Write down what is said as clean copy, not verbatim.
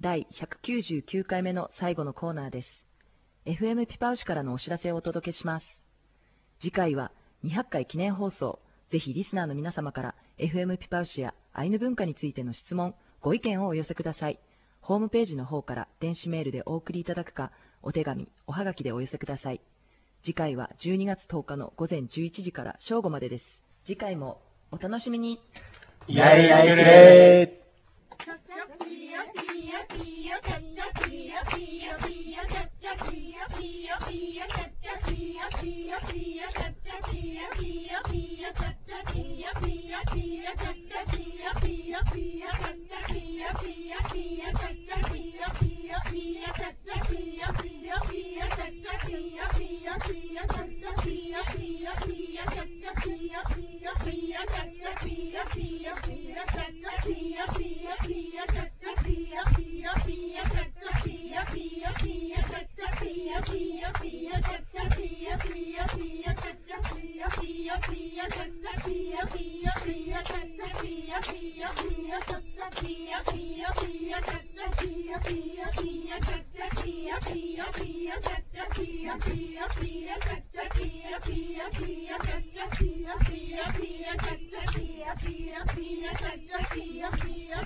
第199回目の最後のコーナーです。FM ピパウシからのお知らせをお届けします。次回は200回記念放送。ぜひリスナーの皆様から FM ピパウシやアイヌ文化についての質問、ご意見をお寄せください。ホームページの方から電子メールでお送りいただくか、お手紙、おはがきでお寄せください。次回は12月10日の午前11時から正午までです。次回もお楽しみに。 やれやれれー。 Pia,